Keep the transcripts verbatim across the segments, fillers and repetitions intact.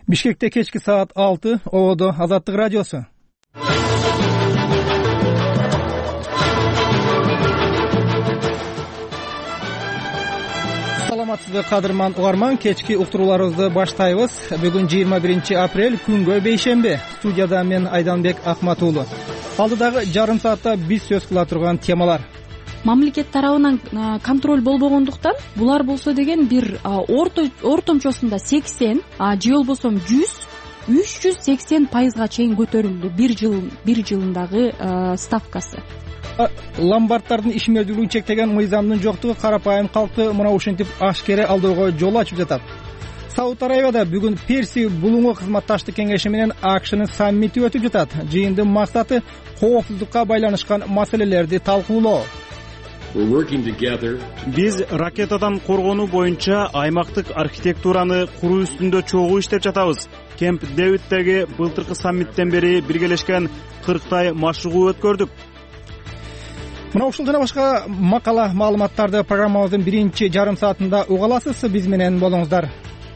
Бишкекте кечки саат алты, Ободо Азаттык радиосу. Саламатсызбы кадырман угарман, кечки уктурууларыбызды баштайбыз. Бүгүн жыйырма биринчи апрель, күнгө бейшемби. Студияда мен Айданбек Акматуулу. Алдыдагы жарым саатта биз сөз кыла турган темалар. Мамлекет тарабынан контроль болбогондуктан булар болсо деген бир орто ортомчосунда сексен, же болбосо жүз, үч жүз сексен пайызга чейин көтөрүлдү бир жыл бир жылындагы ставкасы. Ломбардтардын ишмердүүлүгүн чектеген мыйзамдын жоктугу карапайым калкты мына ушинтип ашкере алдоого жол ачып жатат. Сауд Арабияда бүгүн Перси булуңу кызматташтык кеңеши менен АКШнын саммити өтүп жатат. Жыйындын максаты коопсуздукка байланышкан маселелерди талкуулоо. Биз ракетадан коргонуу боюнча аймактык архитектураны куруу үстүндө чогуу иштеп жатабыз. Кемп Дэвиддеги былтыркы саммиттен бери биргелешкен кырктай машыгуу өткөрдүк. Мына ушул жана башка макала маалыматтарды программабыздын биринчи жарым саатында уга аласыз. Биз менен болуңуздар.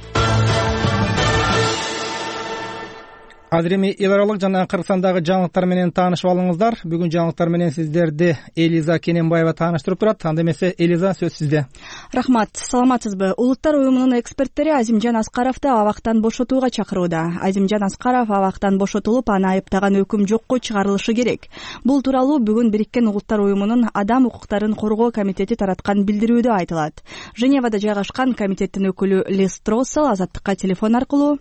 Азыр эми эл аралык жана Кыргызстандагы жаңылыктар менен таанышып алыңыздар. Бүгүн жаңылыктар менен сиздерди Элиза Кененбаева тааныштырып турат. Анда эмесе Элиза, сөз сизде. Рахмат. Саламатсызбы? Улуттар уюмунун эксперттери Азимжан Аскаровду абактан бошотууга чакырууда. Азимжан Аскаров абактан бошотулуп, аны айыптаган өкүм жокко чыгарылышы керек. Бул тууралуу бүгүн Бириккен Улуттар уюмунун Адам укуктарын коргоо комитети тараткан билдирүүдө айтылат. Женевада жайгашкан комитеттин өкүлү Лиз Троссел Азаттыкка телефон аркылуу: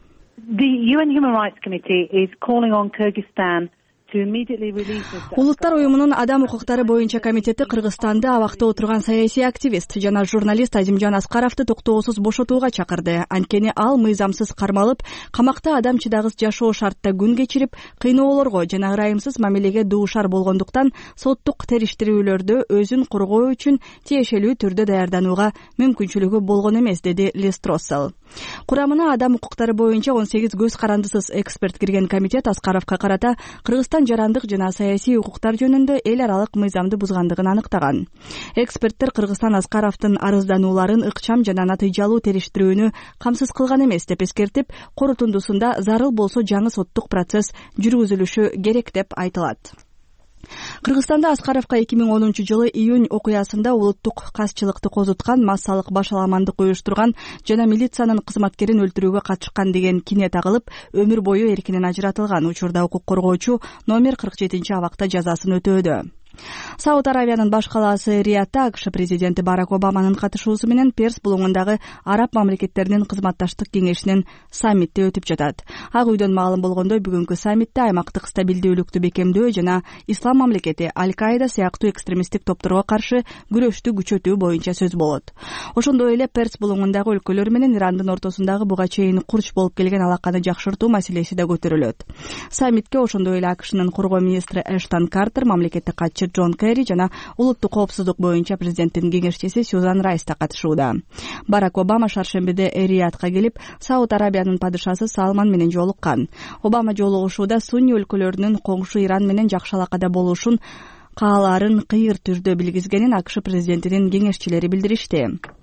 The U N Human Rights Committee is calling on Kyrgyzstan to immediately release the... Улуттар уюмунун Адам укуктары боюнча комитети Кыргызстанды абакта отурган саясий активист жана журналист Азимжан Аскаровду токтоосуз бошотууга чакырды. Анткени ал мыйзамсыз кармалып, камакта адамчыдагыс жашоо шартта күн кечирип, кыйноолорго жана ырайымсыз мамилеге дуушар болгондуктан соттук териштирүүлөрдө өзүн коргоо үчүн тиешелүү түрдө даярданууга мүмкүнчүлүгү болгон эмес, деди Лиз Троссел. Курамына адам укуктары боюнча он сегиз көз карандысыз эксперт кирген комитет Аскаровго карата Кыргызстан жарандык жана саясий укуктар жөнүндө эл аралык мыйзамды бузгандыгын аныктаган. Эксперттер Кыргызстан Аскаровдун арызданууларын ыкчам жана натыйжалуу териштирүүнү камсыз кылган эмес деп эскертип, корутундусунда зарыл болсо жаңы соттук процесс жүргүзүлүшү керек деп айтылат. Кыргызстанда Аскаровго эки миң онунчу жылы июнь окуясында улуттук казчылыкты козуткан, массалык башаламандык уюштурган жана милициянын кызматкерин өлтүрүүгө катышкан деген кине тагылып, өмүр бою эркинен ажыратылган. Учурда укук коргоочу номер кырк жетинчи абакта жазасын өтөөдө. Сауд Арабиянын баш калаасы Риядда АКШ президенти Барак Обаманын катышуусу менен Перс булуңундагы араб мамлекеттеринин кызматташтык кеңешинин саммити өтүп жатат. Ак үйдөн маалым болгондой, бүгүнкү саммитте аймактык стабилдүүлүктү бекемдөө жана ислам мамлекети, Аль-Каида сыяктуу экстремисттик топторго каршы күрөштү күчөтүү боюнча сөз болот. Ошондой эле Перс булуңундагы өлкөлөр менен Ирандын ортосундагы буга чейин курч болуп келген алаканы жакшыртуу маселеси да көтөрүлөт. Саммитке ошондой эле АКШнын коргоо министри Эштон Картер, мамлекеттик катчы Джон Керри жана улуттук коопсуздук боюнча президенттин кеңешчиси Сюзан Райс да катышууда. Барак Обама шаршембиде Риядка келип, Сауд Арабиянын падышасы Салман менен жолуккан. Обама жолугушууда сунни өлкөлөрүнүн коңшу Иран менен жакшы алакада болушун каалаарын кыйыр түрдө билгизгенин АКШ президентинин кеңешчилери билдиришти.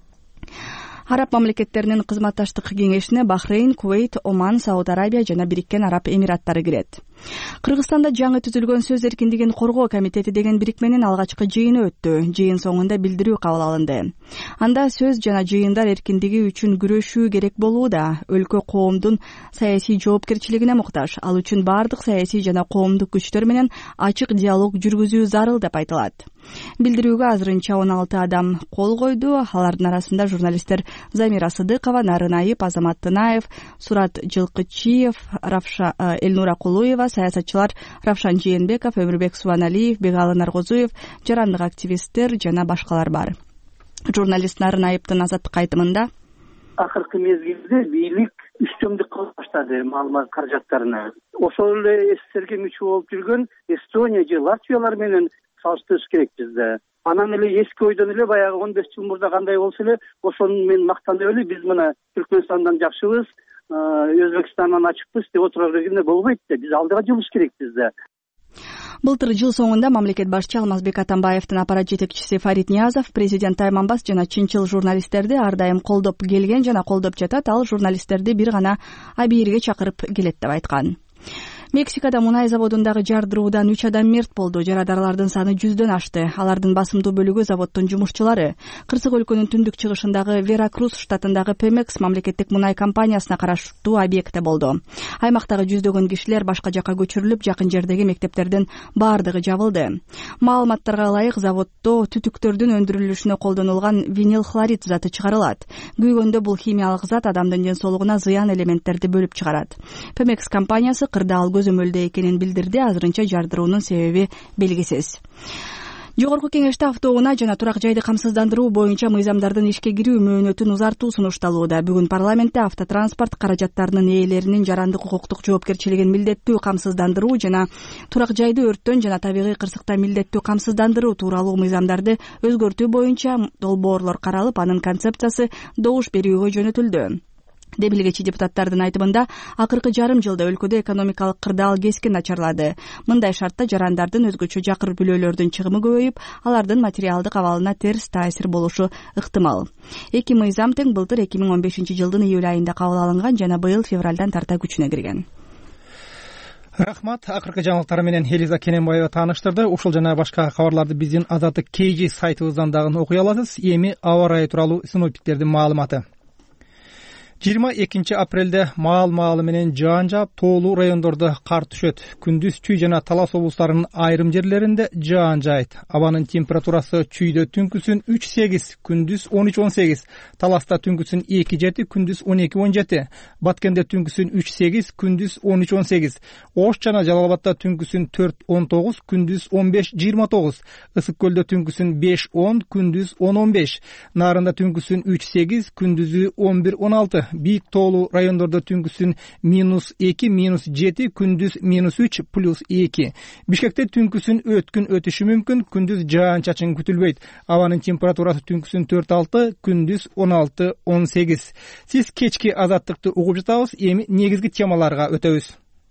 Араб мамлекеттеринин кызматташтык кеңешине Бахрейн, Кувейт, Оман, Сауд Арабия жана Бириккен Араб Эмираттары кирет. Кыргызстанда жаңы түзүлгөн сөз эркиндигин коргоо комитети деген бирикменин алгачкы жыйыны өттү. Жыйын соңунда билдирүү кабыл алынды. Анда сөз жана жыйындар эркиндиги үчүн күрөшүү керек болууда. Өлкө коомдун саясий жоопкерчилигине муктаж. Ал үчүн бардык саясий жана коомдук күчтөр менен ачык диалог жүргүзүү зарыл деп айтылат. Билдирүүгө азырынча он алты адам кол койду. Алардын арасында журналисттер Замира Сыдыкова, Нарын Айып, Азамат Тынаев, Сурат Жылкычиев, Равша Элнура Кулуева, саясатчылар Равшан Жээнбеков, Өмүрбек Субаналиев, Бегалы Наргозуев, жарандык активисттер жана башкалар бар. Журналист Нарын Айыптын Азаттыкка айтымында: акыркы мезгилде бийлик үстөмдүк кылып баштады маалымат каражаттарына. Ошол эле СССРге мүчө болуп жүргөн Эстония же Латвиялар менен салыштырыш керек бизде. Анан эле эски ойдон эле баягы он беш жыл мурда кандай болсо эле ошону мен мактанып эле биз мына Түркмөнстандан жакшыбыз, Өзбекстандан ачыкпыз деп отура бергенде болбойт да. Биз алдыга жылыш керек бизде. Былтыр жыл соңунда мамлекет башчы Алмазбек Атамбаевдин аппарат жетекчиси Фарид Ниязов президент Тайманбас жана чынчыл журналисттерди ар дайым колдоп келген жана колдоп жатат, ал журналисттерди бир гана абийирге чакырып келет деп айткан. Мексикада мунай заводундагы жардыруудан үч адам мерт болду. Жарадарлардын саны жүздөн ашты. Алардын басымдуу бөлүгү заводдун жумушчулары. Кырсык өлкөнүн түндүк чыгышындагы Веракрус штатындагы Пемекс мамлекеттик мунай компаниясына караштуу объектте болду. Аймактагы жүздөгөн кишилер башка жакка көчүрүлүп, жакын жердеги мектептердин баардыгы жабылды. Маалыматтарга ылайык, заводдо түтүктөрдүн өндүрүлүшүнө колдонулган винил хлорид заты чыгарылат. Күйгөндө бул химиялык зат адамдын ден соолугуна зыян элементтерди бөлүп чыгарат. Пемекс компаниясы кырдаал көзөмөлдө экенин билдирди. Азырынча жардыруунун себеби белгисиз. Жогорку кеңеште автоунаа жана турак жайды камсыздандыруу боюнча мыйзамдардын ишке кирүү мөөнөтүн узартуу сунушталууда. Бүгүн парламентте автотранспорт каражаттарынын ээлеринин жарандык укуктук жоопкерчилигин милдеттүү камсыздандыруу жана турак жайды өрттөн жана табигый кырсыктан милдеттүү камсыздандыруу тууралуу мыйзамдарды өзгөртүү боюнча долбоорлор каралып, анын концепциясы добуш берүүгө жөнөтүлдү. Демилгечи депутаттардын айтымында, акыркы жарым жылда өлкөдө экономикалык кырдаал кескин начарлады. Мындай шартта жарандардын өзгөчө жакыр бүлөлөрдүн чыгымы көбөйүп, алардын материалдык абалына терс таасир болушу ыктымал. Эки мыйзам тең былтыр эки миң он бешинчи жылдын июль айында кабыл алынган жана быйыл февралдан тарта күчүнө кирген. Рахмат. Акыркы жаңылыктар менен Элиза Кененбаева тааныштырды. Ушул жана башка кабарларды биздин Азаттык кей жи сайтыбыздан окуй аласыз. Эми аба ырайы тууралуу синоптиктердин маалыматы. жыйырма экинчи апрелде маал-маалы менен жаан жаап, тоолуу райондордо кар түшөт. Күндүз Чүй жана Талас облустарынын айрым жерлеринде жаан жаайт. Абанын температурасы Чүйдө түнкүсүн үч сегиз, күндүз он үч он сегиз, Таласта түнкүсүн эки жети, күндүз он эки он жети, Баткенде түнкүсүн үч сегиз, күндүз он үч он сегиз, Ош жана Жалал Абадта түнкүсүн төрт он тогуз, күндүз он беш жыйырма тогуз, Ысык көлдө түнкүсүн беш он, күндүз он он беш, Нарында түнкүсүн үч сегиз, күндүзү он бир он алты, Бийик тоолуу райондордо түнкүсүн минус эки, минус жети, күндүз минус үч, плюс эки. Бишкекте түнкүсүн өткүн өтүшү мүмкүн, күндүз жаан чачын күтүлбөйт. Абанын температурасы түнкүсүн төрт алты, күндүз он алты он сегиз. Сиз кечки азаттыкты угуп жатабыз. Эми негизги темаларга өтөбүз.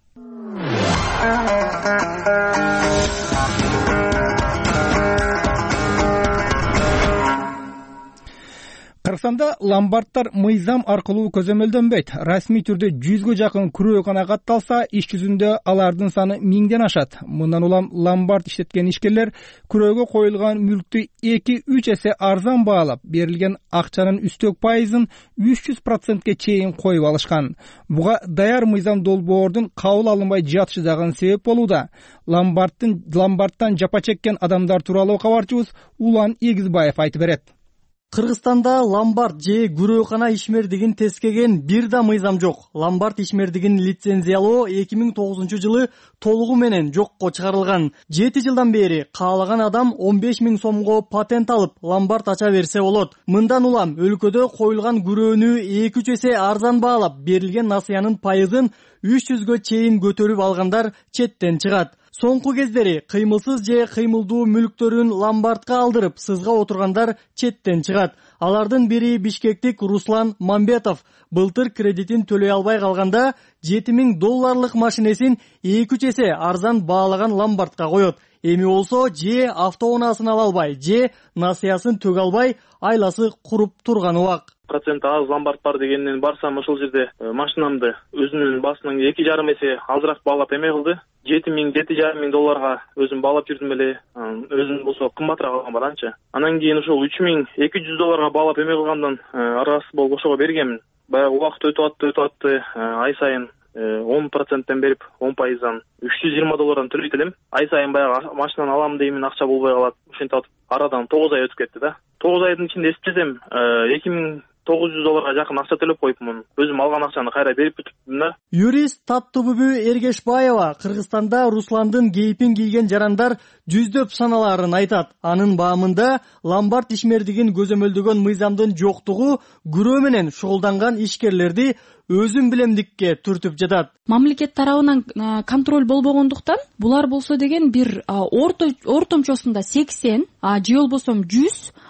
Кыргызстанда ломбардтар мыйзам аркылуу көзөмөлдөнбөйт. Расмий түрдө жүзгө жакын күрөөгана катталса, иш жүзүндө алардын саны миңден ашат. Мындан улам ломбард иштеткен ишкерлер күрөөгө коюлган мүлктү эки үч эсе арзан баалап, берилген акчанын үстөк пайызын үч жүз процентке чейин коюп алышкан. Буга даяр мыйзам долбоордун кабыл алынбай жатышы дагы себеп болууда. Ломбардтын ломбардтан жапа чеккен адамдар тууралуу кабарчыбыз Улан Эгизбаев айтып берет. Кыргызстанда ломбард же күрөөгана ишмердигин тескеген бир да мыйзам жок. Ломбард ишмердигин лицензиялоо эки миң тогузунчу жылы толугу менен жокко чыгарылган. жети жылдан бери каалаган адам он беш миң сомго патент алып, ломбард ача берсе болот. Мындан улам өлкөдө коюлган күрөөнү эки үч эсе арзан баалап, берилген насыянын пайызын үч жүзгө чейин көтөрүп алгандар четтен чыгат. Соңку кездери кыймылсыз же кыймылдуу мүлктөрүн ломбардка алдырып, сызга отургандар четтен чыгат. Алардын бири бишкектик Руслан Мамбетов. Былтыр кредитин төлөй албай калганда жети миң долларлык машинесин эки үч эсе арзан баалаган ломбардка коет. Эми болсо же автоунаасын ала албай, же насыясын төгө албай, айласы куруп турганы убак. Процент аз ломбард бар дегенден барсам, ошол жерде машинамды өзүнүн басынан эки жарым эсе азыраак баалап эме кылды. жети миң, жети жарым миң долларга өзүм баалап жүрдүм эле. Өзүм болсо кымбатыраак алган бар анча. Анан кийин ошол үч миң эки жүз долларга баалап эме кылгандан арасы болуп ошого бергенмин. Баягы убакыт өтүп атты, өтүп атты. Ай сайын он проценттен берип, он пайыздан үч жүз жыйырма доллардан төлөйт элем. Ай сайын баягы машинаны алам деймин, акча болбой калат. Ошентип атып арадан тогуз ай өтүп кетти да. тогуз айдын ичинде эсептесем, эки миң тогуз жүз долларга жакын акча төлөп коюпмун. Өзүм алган акчаны кайра берип бүтүпмүн да. Юрист Таттыбүбү Эргешбаева Кыргызстанда Русландын кейпин кийген жарандар жүздөп саналарын айтат. Анын баамында ломбард ишмердигин көзөмөлдөгөн мыйзамдын жоктугу күрөө менен шугулданган ишкерлерди өзүн билемдикке түртүп жатат. Мамлекет тарабынан контроль болбогондуктан булар болсо деген бир орто ортомчосунда сексен, же болбосо жүз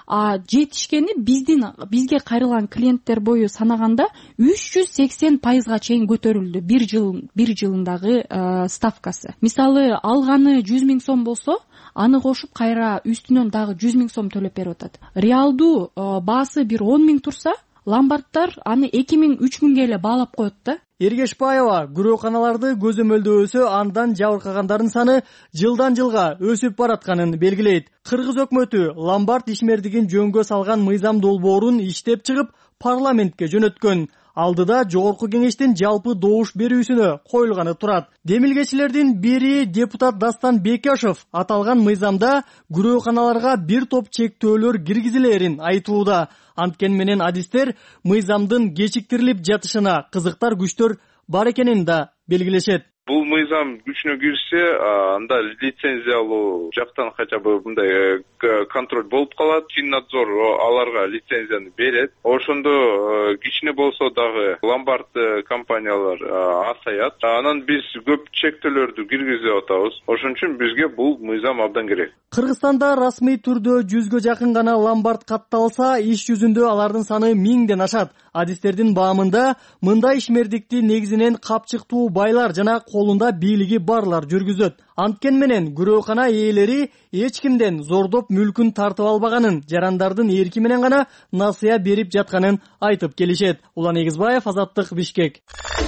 а жетишкени биздин бизге кайрылган клиенттер бою санаганда үч жүз сексен пайызга чейин көтөрүлдү бир жыл бир жылындагы ставкасы. Мисалы алганы жүз миң сом болсо, аны кошуп кайра үстүнөн дагы жүз миң сом төлөп берип атат. Реалдуу баасы бир он миң турса, ломбардтар аны эки миң үч миңге эле баалап коет да. Эргешбаева күрөканаларды көзөмөлдөөсө андан жабыркагандардын саны жылдан жылга өсүп баратканын белгилейт. Кыргыз өкмөтү ломбард ишмердигин жөнгө салган мыйзам долбоорун иштеп чыгып парламентке жөнөткөн. Алдыда жогорку кеңештин жалпы добуш берүүсүнө коюлганы турат. Демилгечилердин бири депутат Дастан Бекешев аталган мыйзамда күрөканаларга бир топ чектөөлөр киргизилерин айтууда. Анткени менен адистер мыйзамдын кечиктирилип жатышына кызыктар күчтөр бар экенин да белгилешет. Бул мыйзам күчүнө кирсе, анда лицензия алуу жактан хотя бы мындай контроль болуп калат. Финнадзор аларга лицензияны берет. Ошондо кичине болсо дагы ломбард компаниялар азаят. Анан биз көп чектөөлөрдү киргизип атабыз. Ошон үчүн бизге бул мыйзам абдан керек. Кыргызстанда расмий түрдө жүзгө жакын гана ломбард катталса, иш жүзүндө алардын саны миңден ашат. Адистердин баамында мындай ишмердикти негизинен капчыктуу байлар жана колунда бийлиги барлар жүргүзөт. Анткени менен күрөкана ээлери эч кимден зордоп мүлкүн тартып албаганын, жарандардын эрки менен гана насыя берип жатканын айтып келишет. Улан Эгизбаев, Азаттык, Бишкек.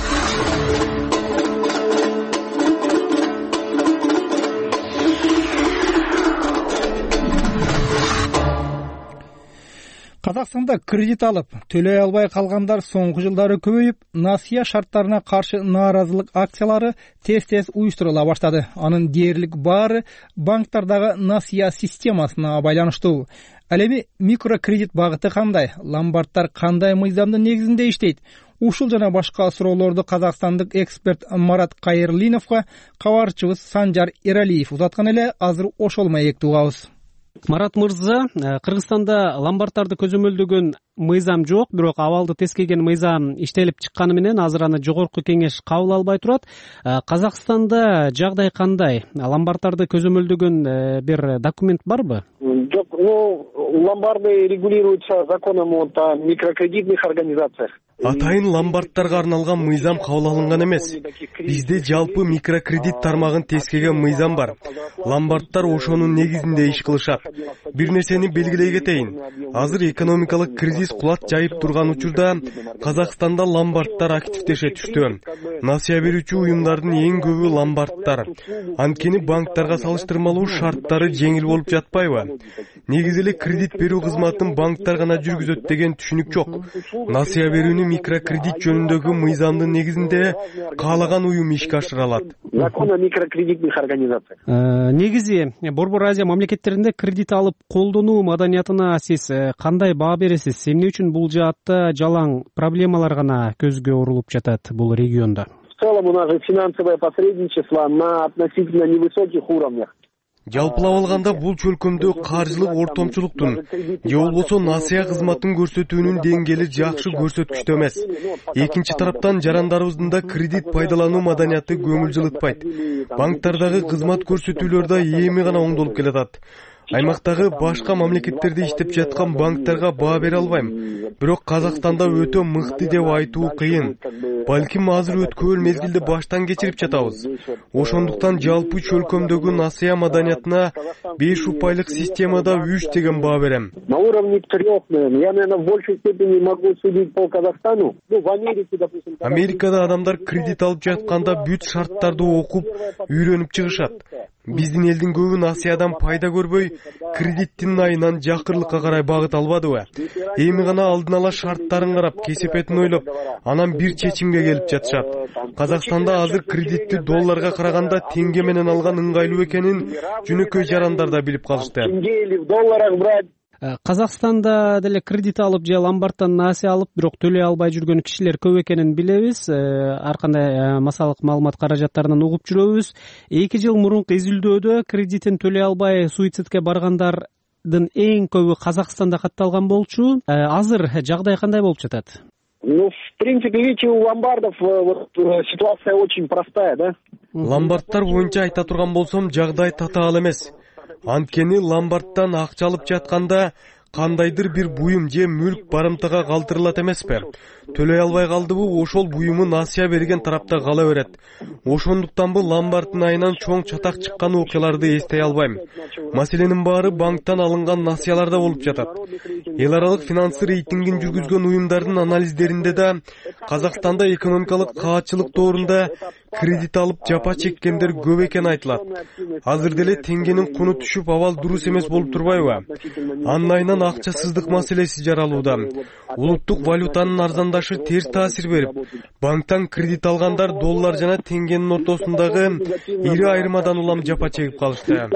Казакстанда кредит алып, төлөй албай калгандар соңку жылдары көбөйүп, насыя шарттарына каршы нааразылык акциялары тез-тез уюштурула баштады. Анын дээрлик баары банктардагы насыя системасына байланыштуу. Ал эми микрокредит багыты кандай? Ломбардтар кандай мыйзамдын негизинде иштейт? Ушул жана башка суроолорду казакстандык эксперт Марат Кайырлиновго кабарчыбыз Санжар Эралиев узаткан эле, азыр ошол маекти угабыз. Марат мырза, Кыргызстанда ломбардтарды көзөмөлдөгөн мыйзам жок, бирок абалды тескеген мыйзам иштелип чыкканы менен азыр аны жогорку кеңеш кабыл албай турат. Казакстанда жагдай кандай? Ломбардтарды көзөмөлдөгөн бир документ барбы? Жок, ну, ломбарды регулируются законом о микрокредитных организациях. Атайын ломбардтарга арналган мыйзам кабыл алынган эмес. Бизде жалпы микрокредит тармагын тескеген мыйзам бар. Ломбардтар ошонун негизинде иш кылышат. Бир нерсени белгилей кетейин. Азыр экономикалык кризис кулат жайып турган учурда Казакстанда ломбардтар активдеше түштү. Насыя берүүчү уюмдардын эң көбү ломбардтар. Анткени банктарга салыштырмалуу шарттары жеңил болуп жатпайбы? Негизи эле кредит берүү кызматын банктар гана жүргүзөт деген түшүнүк жок. Насыя берүүнү микрокредит жөнүндөгү мыйзамдын негизинде каалаган уюм ишке ашыра алат. Закон о микрокредитных организациях. Негизи Борбор Азия мамлекеттеринде кредит алып колдонуу маданиятына сиз кандай баа бересиз? Эмне үчүн бул жаатта жалаң проблемалар гана көзгө урулуп жатат бул региондо? В целом у нас же финансовое посредничество на относительно невысоких уровнях. Жалпылап алганда бул чөлкөмдө каржылык ортомчулуктун же болбосо насыя кызматын көрсөтүүнүн деңгээли жакшы көрсөткүчтө эмес. Экинчи тараптан жарандарыбыздын да кредит пайдалануу маданияты көңүл жылытпайт. Банктардагы кызмат көрсөтүүлөр да эми гана оңдолуп келатат. Аймактагы башка мамлекеттерде иштеп жаткан банктарга баа бере албайм. Бирок Казакстанда өтө мыкты деп айтуу кыйын. Балким азыр өткөн мезгилди баштан кечирип жатабыз. Ошондуктан жалпы чөлкөмдөгү насыя маданиятына беш упайлык системада үч деген баа берем. На уровне трех, я, наверное, в большей степени могу судить по Казахстану. Ну, в Америке, допустим... Америкада адамдар кредит алып жатканда бүт шарттарды окуп, үйрөнүп чыгышат. Биздин элдин көбү насыядан пайда көрбөй, кредиттин айынан жакырлыкка карай багыт албадыбы? Эми гана алдын ала шарттарын карап, кесепетин ойлоп, анан бир чечимге келип жатышат. Казакстанда азыр кредитти долларга караганда теңге менен алган ыңгайлуу экенин жөнөкөй жарандар да билип калышты. Теңге или в долларах брать. Казакстанда деле кредит алып же ломбардтан насыя алып, бирок төлөй албай жүргөн кишилер көп экенин билебиз. Ар кандай массалык маалымат каражаттарынан угуп жүрөбүз. эки жыл мурунку изилдөөдө кредитин төлөй албай суицидке баргандардын эң көбү Казакстанда катталган болчу. Азыр жагдай кандай болуп жатат? Ну, в принципе, видите, у ломбардов вот, ситуация очень простая, да? Ломбардтар боюнча айта турган болсом, жагдай татаал эмес. Анткени ломбардтан акча алып жатканда кандайдыр бир буюм же мүлк барымтага калтырылат эмеспи? Төлөй албай калдыбы, ошол буюму насыя берген тарапта кала берет. Ошондуктанбы ломбарддын айынан чоң чатак чыккан окуяларды эстей албайм. Маселенин баары банктан алынган насыяларда болуп жатат. Эл аралык финансы рейтингин жүргүзгөн уюмдардын анализдеринде да Казакстанда экономикалык каатчылык доорунда кредит алып жапа чеккендер көп экени айтылат. Азыр деле теңгенин куну түшүп, абал дурус эмес болуп турбайбы? Анын айынан акчасыздык маселеси жаралууда. Улуттук валютанын арзандашы терс таасир берип, банктан кредит алгандар доллар жана теңгенин ортосундагы ири айырмадан улам жапа чегип калышты.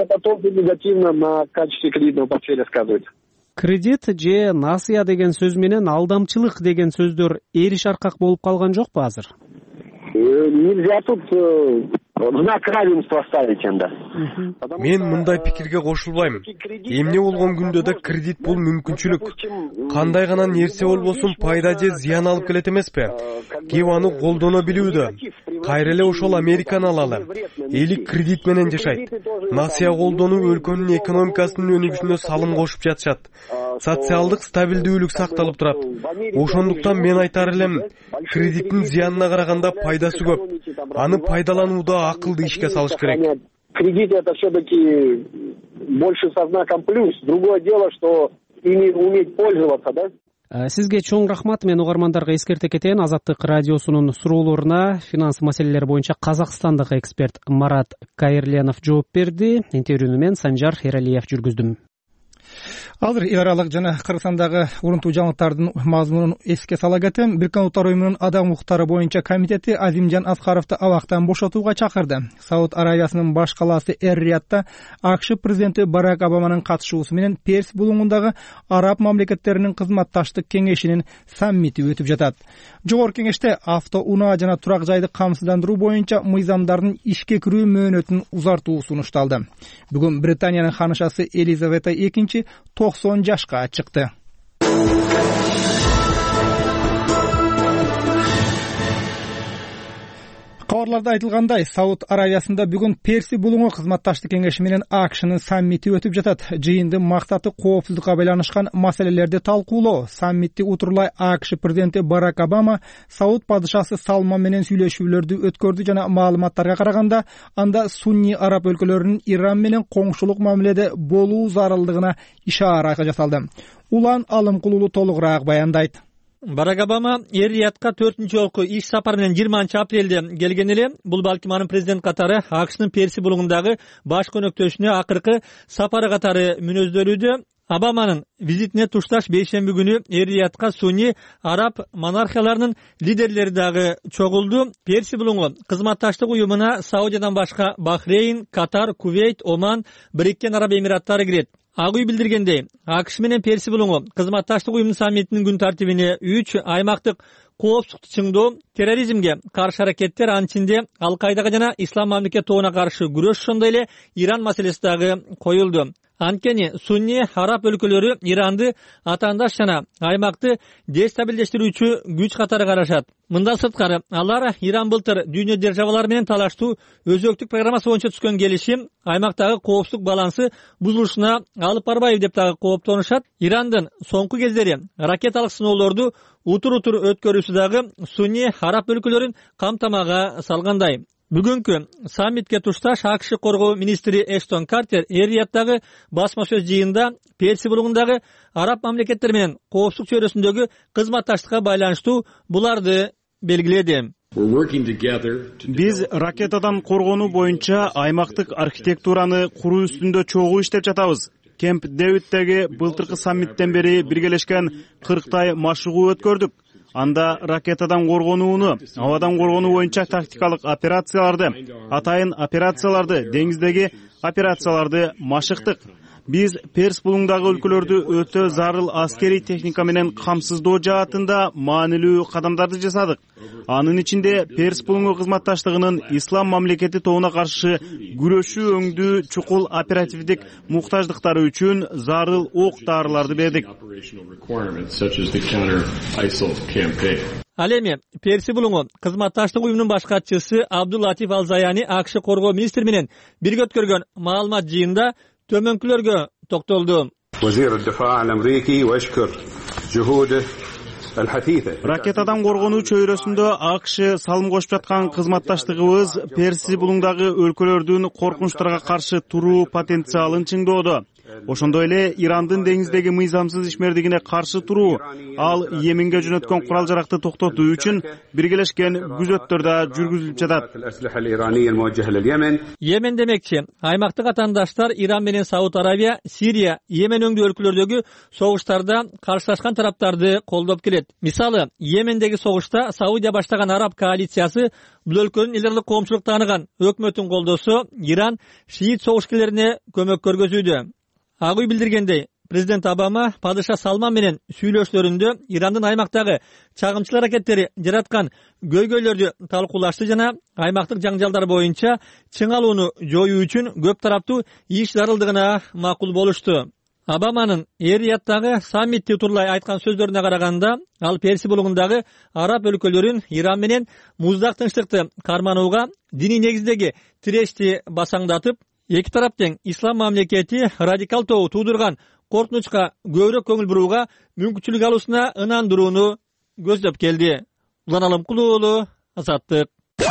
Кредит же насыя деген сөз менен алдамчылык деген сөздөр эриш аркак болуп калган жокпу азыр? Нельзя тут знак равенства ставить анда. Мен мындай пикирге кошулбайм. Эмне болгон күндө да кредит бул мүмкүнчүлүк. Кандай гана нерсе болбосун пайда же зыян алып келет эмеспи? Кеп аны колдоно билүүдө. Кайра эле ошол Американы алалы. Эли кредит менен жашайт. Насыя колдонуу өлкөнүн экономикасынын өнүгүшүнө салым кошуп жатышат. Социалдык стабилдүүлүк сакталып турат. Ошондуктан мен айтар элем, кредиттин зыянына караганда пайдасы көп. Аны пайдаланууда акылды ишке салыш керек. Кредит это все-таки больше со знаком плюс. Другое дело, что ими уметь пользоваться, да? Сизге чоң рахмат. Мен угармандарга эскерте кетейин. Азаттык радиосунун суроолоруна финанс маселелери боюнча казакстандык эксперт Марат Кайырленов жооп берди. Интервьюну мен Санжар Эралиев жүргүздүм. Азыр эл аралык жана Кыргызстандагы урунтуу жаңылыктардын мазмунун эске сала кетем. Бириккен Улуттар уюмунун адам укуктары боюнча комитети Азимжан Аскаровду абактан бошотууга чакырды. Сауд Аравиясынын баш калаасы Эр-Риядда АКШ президенти Барак Обаманын катышуусу менен Перс булуңундагы араб мамлекеттеринин кызматташтык кеңешинин саммити өтүп жатат. Жогорку кеңеште автоунаа жана турак жайды камсыздандыруу боюнча мыйзамдардын ишке кирүү мөөнөтүн узартуу сунушталды. Бүгүн Британиянын ханышасы Элизавета экинчи токсон жашка чыкты. Кабарларда айтылгандай, Сауд Аравиясында бүгүн Перси булуңу кызматташтык кеңеши менен АКШнын саммити өтүп жатат. Жыйындын максаты коопсуздукка байланышкан маселелерди талкуулоо. Саммитти утурлай АКШ президенти Барак Обама Сауд падышасы Салман менен сүйлөшүүлөрдү өткөрдү жана маалыматтарга караганда, анда сунни араб өлкөлөрүнүн Иран менен коңшулук мамиледе болуу зарылдыгына ишара жасалды. Улан Алымкулуулу толугураак баяндайт. Барак Обама Эр-Риядка төртүнчү жолку иш сапар менен жыйырманчы апрелде келген эле. Бул балким анын президент катары АКШнын Перси булуңундагы баш көнөктөшүнө акыркы сапары катары мүнөздөлүүдө. Обаманын визитине тушташ бейшемби күнү Эр-Риядка сунни араб монархияларынын лидерлери дагы чогулду. Перси булуңу кызматташтык уюмуна Саудиядан башка Бахрейн, Катар, Кувейт, Оман, Бириккен Араб Эмираттары кирет. Ак үй билдиргендей, АКШ менен Перси булуңу кызматташтык уюмунун саммитинин күн тартибине үч аймактык коопсуздукту чыңдоо, терроризмге каршы аракеттер, анын ичинде Ал-Каидага жана Ислам мамлекет тобуна каршы күрөш, ошондой эле Иран маселеси дагы коюлду. Анткени сунни араб өлкөлөрү Иранды атаандаш жана аймакты дестабилдештирүүчү күч катары карашат. Мындан сырткары, алар Иран былтыр дүйнө державалары менен талаштуу өзөктүк программасы боюнча түзгөн келишим аймактагы коопсуздук балансы бузулушуна алып барбайбы деп дагы кооптонушат. Ирандын соңку кездери ракеталык сыноолорду утур-утур өткөрүүсү дагы сунни араб өлкөлөрүн камтамага салгандай. Бүгүнкү саммитке тушташ АКШ коргоо министри Эштон Картер Эр-Рияддагы басма сөз жыйында Перси булуңундагы араб мамлекеттери менен коопсуздук чөйрөсүндөгү кызматташтыкка байланыштуу буларды белгиледи. Биз ракетадан коргонуу боюнча аймактык архитектураны куруу үстүндө чогуу иштеп жатабыз. Кемп Дэвиддеги былтыркы саммиттен бери биргелешкен кырктай машыгуу өткөрдүк. Анда ракетадан коргонууну, абадан коргонуу боюнча тактикалык операцияларды, атайын операцияларды, деңиздеги операцияларды машыктык. Биз Перс булуңдагы өлкөлөрдү өтө зарыл аскерий техника менен камсыздоо жаатында маанилүү кадамдарды жасадык. Анын ичинде Перс булуңу кызматташтыгынын Ислам мамлекети тобуна каршы күрөшүү өңдүү чукул оперативдик муктаждыктары үчүн зарыл ок дарыларды бердик. Ал эми Перси булуңу кызматташтык уюмунун баш катчысы Абдул-Латиф Ал-Заяни АКШ коргоо министри менен бирге өткөргөн маалымат жыйында төмөнкүлөргө токтолду. وزير الدفاع الأمريكي وأشكر جهوده ракетадан коргонуу чөйрөсүндө АКШ салым кошуп жаткан кызматташтыгыбыз Перси булуңдагы өлкөлөрдүн коркунучтарга каршы туруу потенциалын чыңдоодо. Ошондой эле Ирандын деңиздеги мыйзамсыз ишмердигине каршы туруу, ал Йеменге жөнөткөн курал жаракты токтотуу үчүн биргелешкен күзөттөр да жүргүзүлүп жатат. Йемен демекчи, аймактык атаандаштар Иран менен Сауд Арабия, Сирия, Йемен өңдүү өлкөлөрдөгү согуштарда каршылашкан тараптарды колдоп келет. Мисалы, Йемендеги согушта Саудия баштаган араб коалициясы бул өлкөнүн элдерлик коомчулук тааныган өкмөтүн колдосо, Иран шиит согушкерлерине көмөк көргөзүүдө. Ак үй билдиргендей, президент Обама падыша Салман менен сүйлөшүүлөрүндө Ирандын аймактагы чагымчыл аракеттери жараткан көйгөйлөрдү талкуулашты жана аймактык жаңжалдар боюнча чың алууну жоюу үчүн көп тараптуу иш зарылдыгына макул болушту. Обаманын Эр-Рияттагы саммитти турлай айткан сөздөрүнө караганда, ал Перси булуңундагы араб өлкөлөрүн Иран менен муздак тынчтыкты карманууга диний негиздеги тирешти басаңдатып, эки тарап тең ислам мамлекети радикал тобу туудурган коркунучка көбүрөөк көңүл бурууга мүмкүнчүлүк алуусуна ынандырууну көздөп келди. Улан Алымкулуу, Азаттык.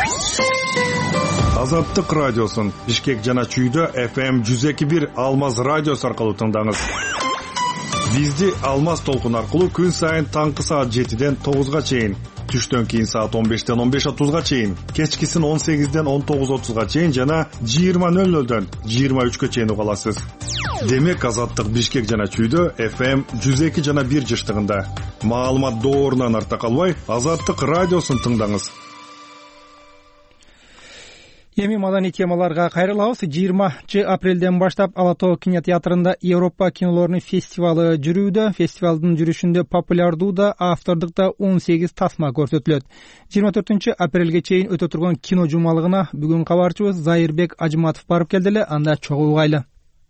Азаттык радиосун Бишкек жана Чүйдө эф эм жүз эки бир Алмаз радиосу аркылуу тыңдаңыз. Бизди Алмаз толкун аркылуу күн сайын таңкы саат жетиден тогузга чейин, түштөн кийин саат он бештен он беш отузга чейин, кечкисин он сегизден он тогуз отузга чейин жана жыйырма нөл нөлдөн жыйырма үчкө чейин уга аласыз. Демек Азаттык Бишкек жана Чүйдө эф эм жүз эки жана бир жыштыгында. Маалымат доорунан артта калбай, Азаттык радиосун тыңдаңыз. Эми маданий темаларга кайрылабыз. жыйырманчы апрелден баштап Ала Тоо кинотеатрында Европа кинолорунун фестивалы жүрүүдө. Фестивалдын жүрүшүндө популярдуу да, автордук да он сегиз тасма көрсөтүлөт. жыйырма төртүнчү апрелге чейин өтө турган кино жумалыгына бүгүн кабарчыбыз Зайырбек Ажматов барып келди эле, анда чогуу угайлы.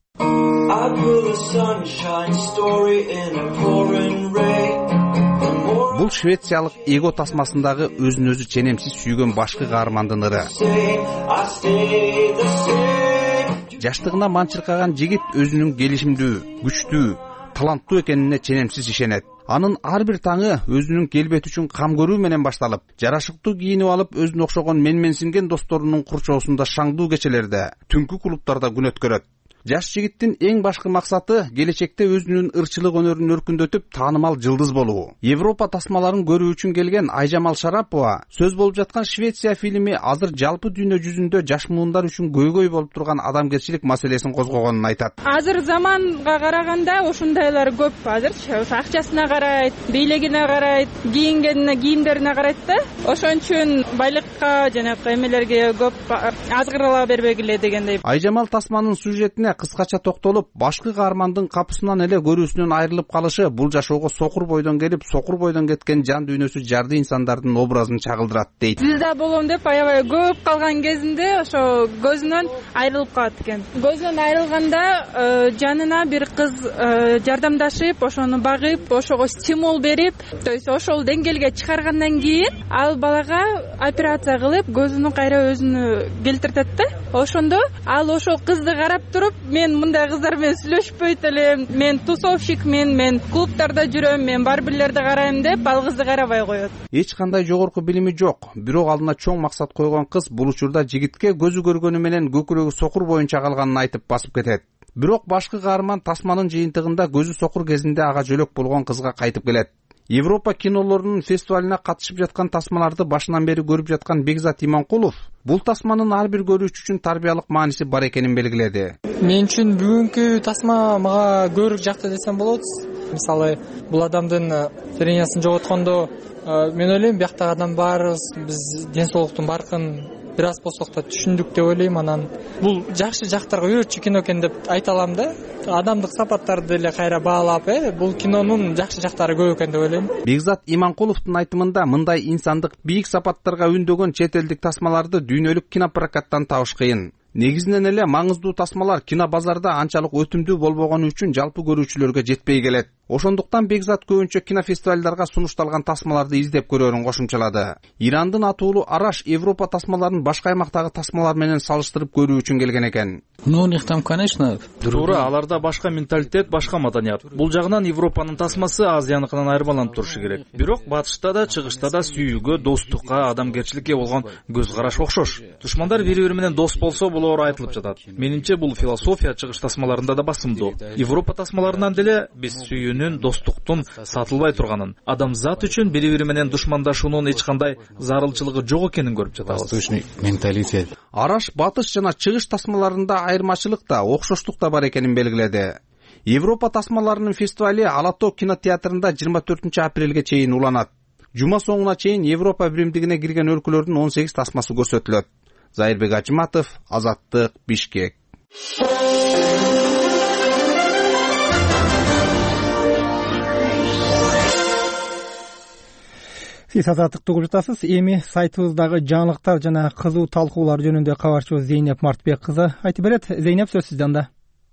Бул швециялык эго тасмасындагы өзүн өзү ченемсиз сүйгөн башкы каармандын ыры. Жаштыгына манчыркаган жигит өзүнүн келишимдүү, күчтүү, таланттуу экенине ченемсиз ишенет. Анын ар бир таңы өзүнүн келбети үчүн кам көрүү менен башталып, жарашыктуу кийинип алып өзүнө окшогон менменсинген досторунун курчоосунда шаңдуу кечелерде, түнкү клубтарда күн өткөрөт. Жаш жигиттин эң башкы максаты келечекте өзүнүн ырчылык өнөрүн өркүндөтүп, таанымал жылдыз болуу. Европа тасмаларын көрүү үчүн келген Айжамал Шарапова сөз болуп жаткан Швеция фильми азыр жалпы дүйнө жүзүндө жаш муундар үчүн көйгөй болуп турган адамгерчилик маселесин козгогонун айтат. Азыр заманга караганда ошондойлор көп. Азырчы акчасына карайт, бийлигине карайт, кийингенине, кийимдерине карайт да. Ошон үчүн байлыкка жана эмелерге көп азгырыла бербегиле дегендей. Айжамал тасманын сюжетине кыскача токтолуп, башкы каармандын капысынан эле көрүүсүнөн айрылып калышы бул жашоого сокур бойдон келип, сокур бойдон кеткен жан дүйнөсү жарды инсандардын образын чагылдырат дейт. Звезда болом деп аябай көп калган кезинде ошо көзүнөн айрылып калат экен. Көзүнөн айрылганда жанына бир кыз жардамдашып, ошону багып, ошого стимул берип, то есть ошол деңгээлге чыгаргандан кийин ал балага операция кылып, көзүнүн кайра өзүнө келтиртет да. Ошондо ал ошол кызды карап туруп, мен мындай кыздар менен сүйлөшпөйт элем, мен тусовщикмин, мен клубтарда жүрөм, мен бар бирлерди карайм деп ал кызды карабай коет. Эч кандай жогорку билими жок, бирок алдына чоң максат койгон кыз бул учурда жигитке көзү көргөнү менен көкүрөгү сокур боюнча калганын айтып басып кетет. Бирок башкы каарман тасманын жыйынтыгында көзү сокур кезинде ага жөлөк болгон кызга кайтып келет. Европа кинолорунун фестивалына катышып жаткан тасмаларды башынан бери көрүп жаткан Бекзат Иманкулов бул тасманын ар бир көрүүчү үчүн тарбиялык мааниси бар экенин белгиледи. Мен үчүн бүгүнкү тасма мага көбүрөөк жакты десем болот. Мисалы, бул адамдын зрениясын жоготкондо мен ойлойм бияктагы адам баарыбыз биз ден соолуктун баркын бир аз болсок да түшүндүк деп ойлойм. Анан бул жакшы жактарга үйрөтчү кино экен деп айта алам да. Адамдык сапаттарды эле кайра баалап, э, бул кинонун жакшы жактары көп экен деп ойлойм. Бекзат Иманкуловдун айтымында мындай инсандык бийик сапаттарга үндөгөн чет элдик тасмаларды дүйнөлүк кинопрокаттан табыш кыйын. Негизинен эле маңыздуу тасмалар кино базарда анчалык өтүмдүү болбогону үчүн жалпы көрүүчүлөргө жетпей келет. Ошондуктан Бекзат көбүнчө кинофестивалдарга сунушталган тасмаларды издеп көрөрүн кошумчалады. Ирандын атуулу Араш Европа тасмаларын башка аймактагы тасмалар менен салыштырып көрүү үчүн келген экен. Ну, у них там, конечно, туура, аларда башка менталитет, башка маданият. Бул жагынан Европанын тасмасы Азияныкынан айырмаланып турушу керек. Бирок батышта да, чыгышта да сүйүүгө, достукка, адамгерчиликке болгон көз караш окшош. Душмандар бири-бири менен дос болсо, булар айтылып жатат. Менимче бул философия чыгыш тасмаларында да басымдуу. Европа тасмаларынан деле биз сүйүүнүн, достуктун сатылбай турганын, адамзат үчүн бири-бири менен душмандашуунун эч кандай зарылчылыгы жок экенин көрүп жатабыз. Восточный менталитет. Араш батыш жана чыгыш тасмаларында айырмачылык да, окшоштук да бар экенин белгиледи. Европа тасмаларынын фестивали Ала Тоо кинотеатрында жыйырма төртүнчү апрелге чейин уланат. Жума соңуна чейин Европа биримдигине кирген өлкөлөрдүн он сегиз тасмасы көрсөтүлөт. Зайырбек Ажыматов, Азаттык, Бишкек. Сиз Азаттыкты угуп жатасыз. Эми сайтыбыздагы жаңылыктар жана кызуу талкуулар жөнүндө кабарчыбыз Зейнеп Мартбек кызы айтып берет. Зейнеп, сөз сизде анда.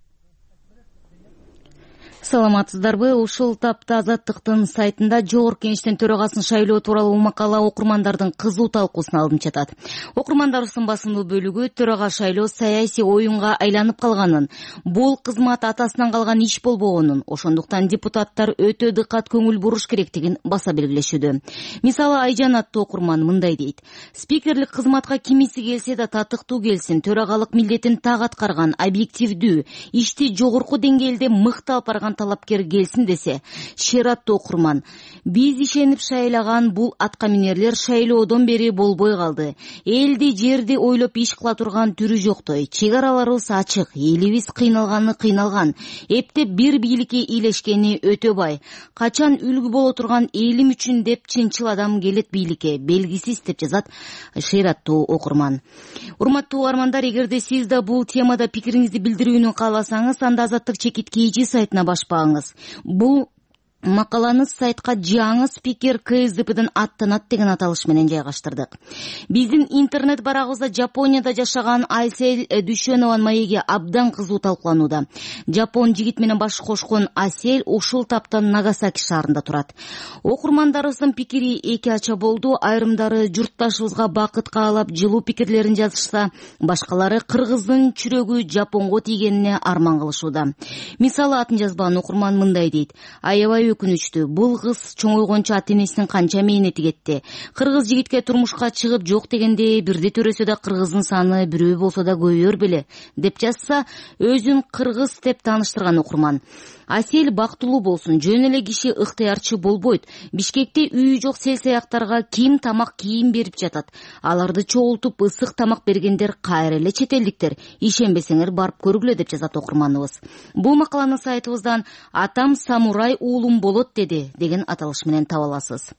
Саламатсыздарбы? Ушул тапта Азаттыктын сайтында Жогорку Кеңештин төрагасын шайлоо тууралуу макала окурмандардын кызуу талкуусуна алынып жатат. Окурмандарыбыздын басымдуу бөлүгү төрага шайлоо саясий оюнга айланып калганын, бул кызмат атасынан калган иш болбогонун, ошондуктан депутаттар өтө дыкат көңүл буруш керектигин баса белгилешүүдө. Мисалы, Айжан аттуу окурман мындай дейт: спикерлик кызматка кимиси келсе да татыктуу келсин, төрагалык милдетин так аткарган, объективдүү, ишти жогорку деңгээлде мыкты алып барган талапкер келсин десе. Шераттуу окурман: биз ишенип шайлаган бул аткаминерлер шайлоодон бери болбой калды. Элди, жерди ойлоп иш кыла турган түрү жоктой. Чек араларыбыз ачык, элибиз кыйналганы кыйналган. Эптеп бир бийликке илешкени өтө бай. Качан үлгү боло турган элим үчүн деп чынчыл адам келет бийликке, белгисиз, деп жазат шераттуу окурман. Урматтуу угармандар, эгерде сиз да бул темада пикириңизди билдирүүнү кааласаңыз, анда Азаттык чекит kg сайтына башпаңыз. Бул макаланы сайтка жаңы спикер КСДПдин аттанат деген аталыш менен жайгаштырдык. Биздин интернет барагыбызда Жапонияда жашаган Айсель Дүйшөнованын маеги абдан кызуу талкууланууда. Жапон жигит менен баш кошкон Асель ушул таптан Нагасаки шаарында турат. Окурмандарыбыздын пикири эки ача болду. Айрымдары журтташыбызга бакыт каалап жылуу пикирлерин жазышса, башкалары кыргыздын чүрөгү Жапонго тийгенине арман кылышууда. Мисалы, атын жазбаган окурман мындай дейт: аябай өкүнүчтүү, бул кыз чоңойгончо ата энесинин канча мээнети кетти. Кыргыз жигитке турмушка чыгып жок дегенде бирде төрөсө да кыргыздын саны бирөө болсо да көбөйөр беле, деп жазса, өзүн кыргыз деп тааныштырган окурман. Асель бактылуу болсун, жөн эле киши ыктыярчы болбойт. Бишкекте үйү жок сел-саяктарга ким тамак кийим берип жатат? Аларды чогултуп ысык тамак бергендер кайра эле чет элдиктер. Ишенбесеңер барып көргүлө, деп жазат окурманыбыз. Бул макаланы сайтыбыздан "Атам самурай уулум болот" деди деген аталыш менен таба аласыз.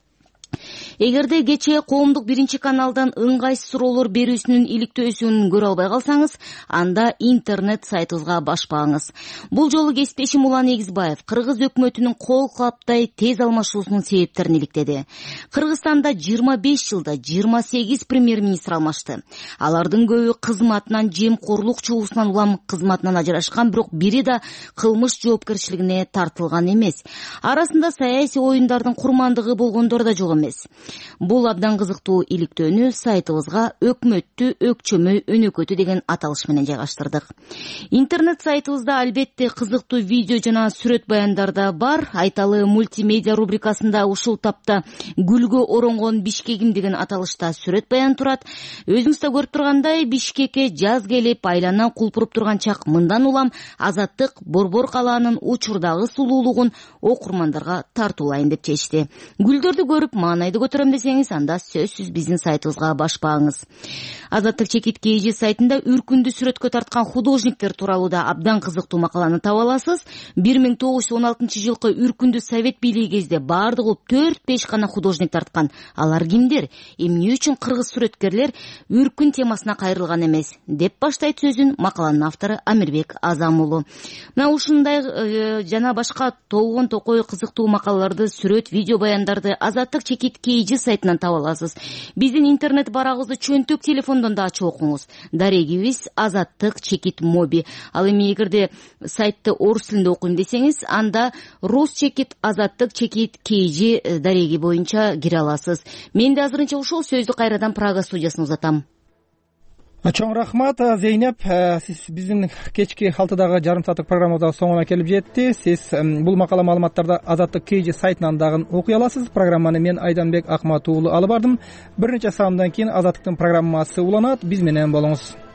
Эгерде кечээ коомдук биринчи каналдан ыңгайсыз суроолор берүүсүнүн иликтөөсүн көрө албай калсаңыз, анда интернет сайтыбызга башпаңыз. Бул жолу кесиптешим Улан Эгизбаев кыргыз өкмөтүнүн кол каптай тез алмашуусунун себептерин иликтеди. Кыргызстанда жыйырма беш жылда жыйырма сегиз премьер-министр алмашты. Алардын көбү кызматынан жемкорлук чугуусунан улам кызматынан ажырашкан, бирок бири да кылмыш жоопкерчилигине тартылган эмес. Арасында саясий оюндардын курмандыгы болгондор да жок эмес. Бул абдан кызыктуу иликтөөнү сайтыбызга "Өкмөттү өкчөмөй өнөкөтү" деген аталыш менен жайгаштырдык. Интернет сайтыбызда албетте кызыктуу видео жана сүрөт баяндар да бар. Айталы мультимедиа рубрикасында ушул тапта "Гүлгө оронгон Бишкегим" деген аталышта сүрөт баян турат. Өзүңүз да көрүп тургандай, Бишкекке жаз келип, айлана кулпуруп турган чак мындан улам Азаттык Борбор калаанын учурдагы сулуулугун окурмандарга тартуулайын деп чечти. Гүлдөрдү көрүп маанайды көтөрөм десеңиз, анда сөзсүз биздин сайтыбызга башпаңыз. Азаттык чекит kg сайтында үркүндү сүрөткө тарткан художниктер тууралуу да абдан кызыктуу макаланы таба аласыз. бир миң тогуз жүз он алтынчы жылкы үркүндү совет бийлиги кезде бардыгы төрт беш гана художник тарткан. Алар кимдер? Эмне үчүн кыргыз сүрөткерлер үркүн темасына кайрылган эмес? Деп баштайт сөзүн макаланын автору Амирбек Азам уулу. Мына ушундай жана башка толгон токой кызыктуу макалаларды, сүрөт, видео баяндарды Азаттык чекит kg сайтынан таба аласыз. Биздин интернет барагыбызды чөнтөк телефондон да ачып окуңуз. Дарегибиз Азаттык чекит моби. Ал эми эгерде сайтты орус тилинде окуйм десеңиз, анда Росчекит Азаттык чекит kg дареги боюнча кире аласыз. Мен да азырынча ушул сөздү кайрадан Прага студиясына узатам. Чоң рахмат, Зейнеп. Сиз биздин кечки алтыдагы жарым сааттык программабызда соңуна келип жетти. Сиз бул макала маалыматтарды Азаттык kg сайтынан дагы окуй аласыз. Программаны мен Айданбек Акмат уулу алып бардым. Бир нече саамдан кийин Азаттыктын программасы уланат. Биз менен болуңуз.